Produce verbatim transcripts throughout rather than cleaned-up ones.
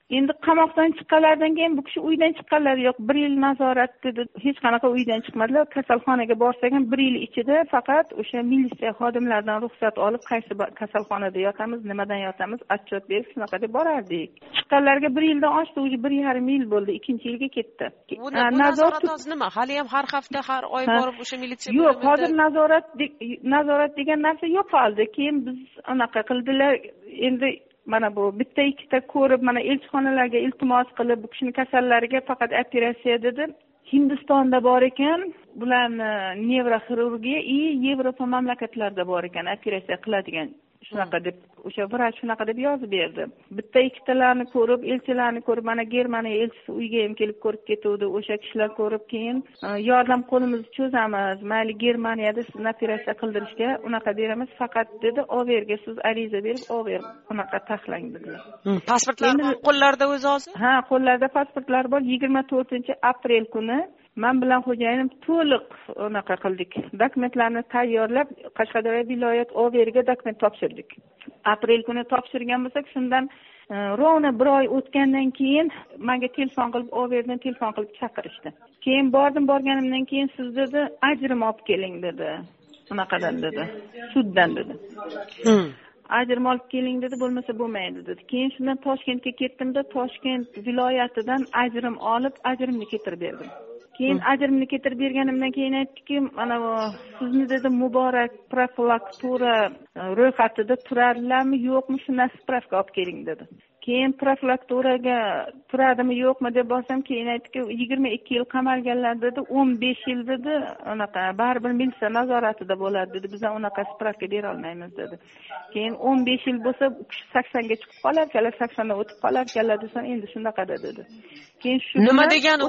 Endi qamoqdan chiqqanlaridan keyin bu kishi uydan chiqqanlari yo'q. bir yil nazorat dedi. Hech qanaqa uydan chiqmadilar. Kasalxonaga borsak ham bir yil ichida faqat o'sha militsiya xodimlaridan ruxsat olib, qaysi kasalxonada yotamiz, nimadan yotamiz, отчет berib shunaqa deb borardik. Chiqqanlarga bir yildan oshdi, o'zi bir yarim yil bo'ldi, ikkinchi yilga ketdi. Bu nazorat hozir nima? Hali ham har hafta, har oy borib o'sha militsiya yo'q, hozir nazorat nazorat degan narsa yo'qoldi. Keyin biz anaqa qildilar. Endi mana bu bitta ikkita ko'rib, mana elchixonalarga iltimos qilib, bu kishining kasallariga faqat operatsiya dedi. Hindistonda bor ekan, bularni nevroxirurgiya и Yevropa mamlakatlarida bor ekan, operatsiya qiladigan. Shunaqa deb, o'sha vrach shunaqa deb yozib berdi. Bitta ikkitalarni ko'rib, elchilarni ko'rib, mana Germaniya elchisi uyga ham kelib ko'rib ketuvdi. O'sha kishilar ko'rib, keyin yordam qo'limizni cho'zamiz. Mayli Germaniyada sizni operatsiya qildirishga unaqa beramiz, faqat dedi, overga siz ariza berib, over unaqa taxlang dedilar. Pasportlar qo'llarda o'zi hozir? Ha, qo'llarda pasportlar bor. yigirma to'rtinchi aprel kuni men bilan xo'jayinim to'liq unaqa qildik. Dokumentlarni tayyorlab, Qashqadaryo viloyat overga dokument topshirdik. Aprel kuni topshirgan bo'lsak, shundan rovna bir oy o'tgandan keyin menga telefon qilib, overdan telefon qilib chaqirishdi. Keyin bordim, borganimdan keyin siz dedi, ajrim olib keling dedi. Unaqadan dedi. Suddan dedi. Ajrim olib keling dedi, bo'lmasa bo'lmaydi dedi. Keyin shundan Toshkentga ketdim-da, Toshkent viloyatidan ajrim olib, ajrimni keltirib berdim. Keyin ajrimni keltirib berganimdan keyin aytdiki, mana bu sizni dedi Muborak profilaktura ro'yxatida turadilarmi, yo'qmi, shuni spravka olib keling dedi. Keyin profilakturaga turadimi, yo'qmi deb borsam, keyin aytdiki, yigirma ikki yil qamalganlar dedi, o'n besh yil dedi, unaqa baribir militsiya nazoratida bo'ladi dedi. Biz unaqa spravka bera olmaymiz dedi. Keyin o'n besh yil bo'lsa, u kishi saksonga chiqib qolar, saksondan o'tib qolar desam, endi shunaqa dedi. Keyin shu nima degani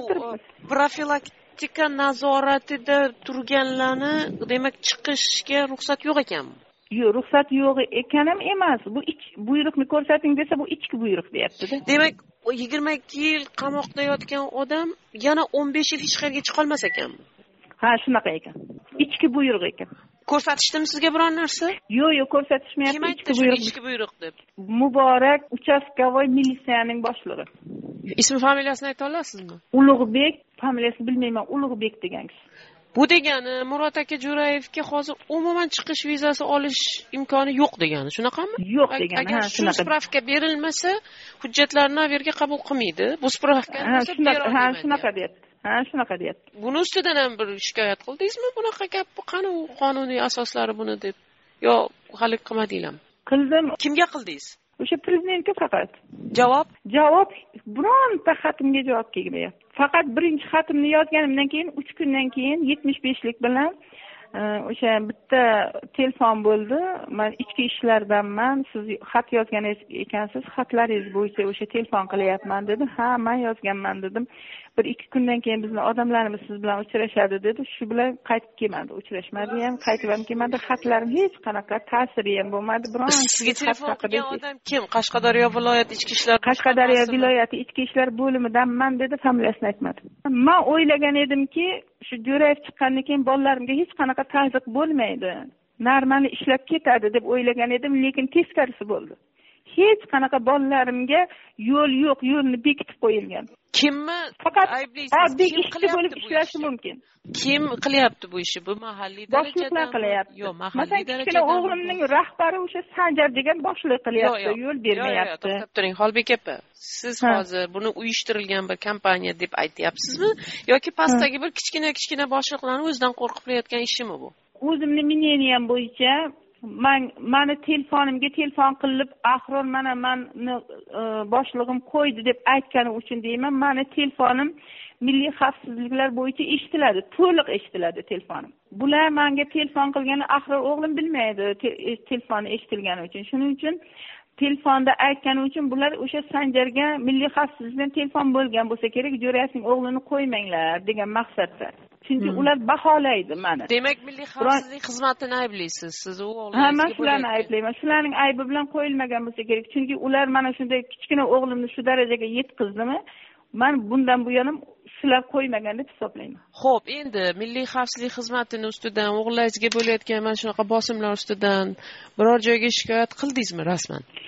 profilaktika nazoratida turganlarni, demak, chiqishga ruxsat yo'q ekanmi? Yo'q, ruxsat yo'q ekan ham emas. Bu ich buyruqni ko'rsating desa, bu ichki buyruq deyapti-da. Demak, yigirma ikki yil qamoqda yotgan odam yana o'n besh yil hech qayerga chiqa olmas ekanmi? Ha, shunaqa ekan. Ichki buyruq ekan. Ko'rsatishdimi sizga biror narsa? Yo'q, yo'q, ko'rsatishmayapti. Kim aytdi shu ichki buyruq deb? Muborak uchastkovoy militsiyaning boshlig'i. Ismi familiyasini ayta olasizmi? Ulug'bek, familiyasini bilmayman, Ulug'bek degan kishi. Bu degani Murod aka Jo'rayevga hozir umuman chiqish vizasi olish imkoni yo'q degani, shunaqami? Yo'q degani, ha, shunaqa. Shu spravka berilmasa, hujjatlarni yerga qabul qilmaydi. Bu spravka ha, shunaqa, ha, shunaqa deyapti. Ha, shunaqa deyapti. Buni ustidan ham bir shikoyat qildingizmi? Bunaqa gap qani u qonuniy asoslari buni deb? Yo, hali qilmadinglarmi? Qildim. Kimga qildingiz? O'sha prezidentga faqat. Javob? Javob bironta xatimga javob kelmayapti. Faqat birinchi xatimni yozganimdan keyin uch kundan keyin yetmish beshlik bilan o'sha bitta telefon bo'ldi. Men ichki ishlardanman, siz xat yozgan ekansiz, xatlaringiz bo'yicha o'sha telefon qilyapman dedi. Ha, men yozganman dedim. Bir ikki kundan keyin bizning odamlarimiz siz bilan uchrashadi dedi. Shu bilan qaytib kelmadi, uchrashmadi ham, qaytib ham kelmadi. Xatlarim hech qanaqa ta'siri ham bo'lmadi. Biron sizga telefon qilgan odam kim? Qashqadaryo viloyati ichki ishlar Qashqadaryo viloyati ichki ishlar bo'limidanman dedi, familiyasini aytmadi. Men o'ylagan edimki, shu Jo'rayev chiqqandan keyin bolalarimga hech qanaqa ta'ziq bo'lmaydi. Normali ishlab ketadi deb o'ylagan edim, lekin teskarisi bo'ldi. Hech qanaqa bolalarimga yo'l yo'q, yo'lni bekitib qo'yilgan. Kimni faqat ayblaysiz? Kim qilyapti bu ishlashi mumkin? Kim qilyapti bu ishni? Bu mahalliy darajada boshliqlar qilyapti. Yo'q, mahalliy darajada. Masalan, o'g'limning rahbari o'sha Sanjar degan boshliq qilyapti, yo'l bermayapti. To'xtab turing, Xolbek opa. Siz hozir buni uyushtirilgan bir kompaniya deb aytyapsizmi yoki pastdagi bir kichkina-kichkina boshliqlarning o'zidan qo'rqib qilayotgan ishimi bu? O'zimning mineniyam bo'yicha men meni telefonimga telefon qilib, "Axron mana meni boshlig'im qo'ydi" deb aytgani uchun deyman, meni telefonim milliy xavfsizliklar bo'yicha eshitiladi, to'liq eshitiladi telefonim. Bular menga telefon qilgani Axron o'g'lim bilmaydi, telefoni eshitilgani uchun. Shuning uchun telefonda aytgani uchun bular o'sha Sanjarga milliy xavfsizlikdan telefon bo'lgan bo'lsa kerak, Jo'rayevning o'g'lini qo'ymanglar degan maqsadda. Chunki ular baholaydi meni. Demak, milliy xavfsizlik xizmatini ayblaysiz siz u o'g'lingizni. Ha, men shularni ayblayman. Shularning aybi bilan qo'yilmagan bo'lsa kerak. Chunki ular mana shunday kichkina o'g'limni shu darajaga yetkizdimi? Men bundan bu yana shular qo'ymagan deb hisoblayman. Xo'p, endi milliy xavfsizlik xizmatini ustidan, o'g'lingizga bo'layotgan mana shunaqa bosimlar ustidan biror joyga shikoyat qildingizmi rasman?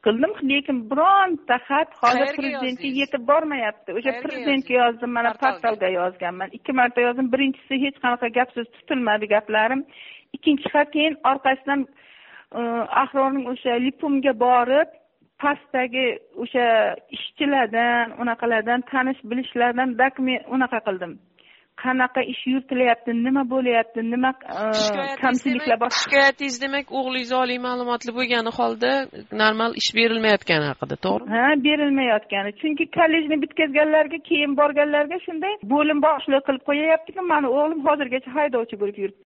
qildim, lekin bironta xat hozir Qayerga prezidentga yozdingiz? yetib bormayapti. O'sha Qayerga prezidentga yozdingiz? yozdim, mana Portalga? portalga yozganman. Ikki marta yozdim. Birinchisi hech qanaqa gapsiz tutilmadi gaplarim. Ikkinchi xat keyin orqasidan e, Ahrorning o'sha Lipumga borib, pastdagi o'sha ishchilardan, unaqalardan tanish bilishlardan dokument unaqa qildim. Qanaqa ish yuritilyapti, nima bo'lyapti, nima kamchiliklar bor. Shikoyatingiz demak o'g'lingiz oliy ma'lumotli bo'lgani holda normal ish berilmayotgani haqida, to'g'rimi? Ha, berilmayotgani. Chunki kollejni bitkazganlarga, keyin borganlarga shunday bo'lim boshliq qilib qo'yayapti-ku, mani o'g'lim hozirgacha haydovchi bo'lib yuribdi.